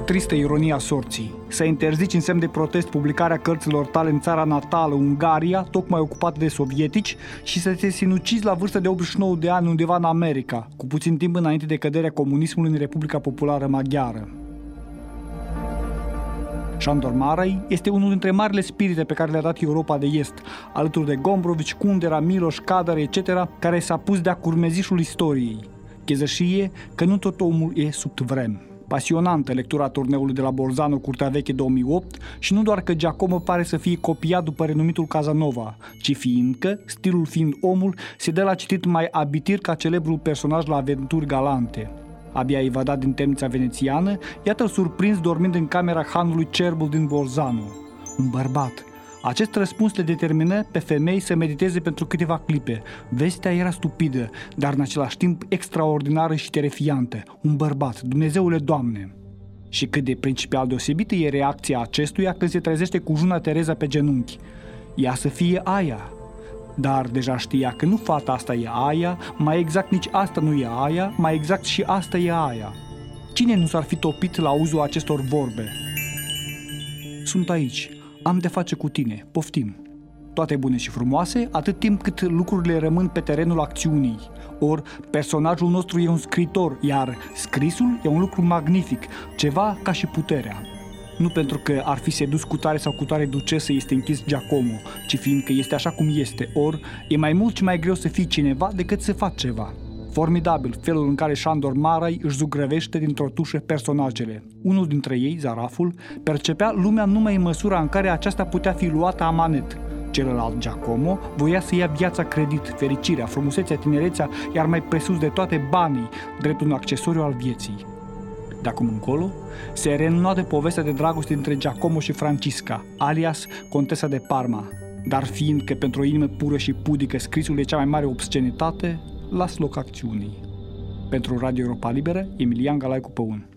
tristă ironia sorții. Să interzici în semn de protest publicarea cărților tale în țara natală, Ungaria, tocmai ocupată de sovietici, și să te sinucizi la vârsta de 89 de ani undeva în America, cu puțin timp înainte de căderea comunismului în Republica Populară Maghiară. Sándor Márai este unul dintre marile spirite pe care le-a dat Europa de Est, alături de Gombrowicz, Kundera, Miloš, Kadar, etc., care s-a pus de-a curmezișul istoriei. Chezășie că nu tot omul e sub vrem. Pasionantă lectura turneului de la Bolzano, Curtea Veche 2008, și nu doar că Giacomo pare să fie copiat după renumitul Casanova, ci fiindcă, stilul fiind omul, se dă la citit mai abitir ca celebrul personaj la Aventuri Galante. Abia evadat din temnița venețiană, iată-l surprins dormind în camera hanului Cerbul din Bolzano. Un bărbat. Acest răspuns le determină pe femei să mediteze pentru câteva clipe. Vestea era stupidă, dar în același timp extraordinară și terefiantă. Un bărbat, Dumnezeule Doamne! Și cât de principial deosebită e reacția acestuia când se trezește cu Juna Tereza pe genunchi. Ea să fie aia. Dar deja știa că nu fata asta e aia, mai exact nici asta nu e aia, mai exact și asta e aia. Cine nu s-ar fi topit la auzul acestor vorbe? Sunt aici, am de face cu tine, poftim. Toate bune și frumoase, atât timp cât lucrurile rămân pe terenul acțiunii. Ori personajul nostru e un scriitor, iar scrisul e un lucru magnific, ceva ca și puterea. Nu pentru că ar fi sedus cu tare sau cu tare ducesă este închis Giacomo, ci fiindcă este așa cum este, ori e mai mult și mai greu să fii cineva decât să faci ceva. Formidabil felul în care Sándor Márai își zugrăvește dintr-o tușă personajele. Unul dintre ei, Zaraful, percepea lumea numai în măsura în care aceasta putea fi luată amanet. Celălalt, Giacomo, voia să ia viața credit, fericirea, frumusețea, tinerețea, iar mai presus de toate banii, drept un accesoriu al vieții. De acum încolo, se reînnoadă povestea de dragoste dintre Giacomo și Francisca, alias Contesa de Parma. Dar fiindcă pentru o inimă pură și pudică scrisul e cea mai mare obscenitate, las loc acțiunii. Pentru Radio Europa Liberă, Emilian Galaicu Păun.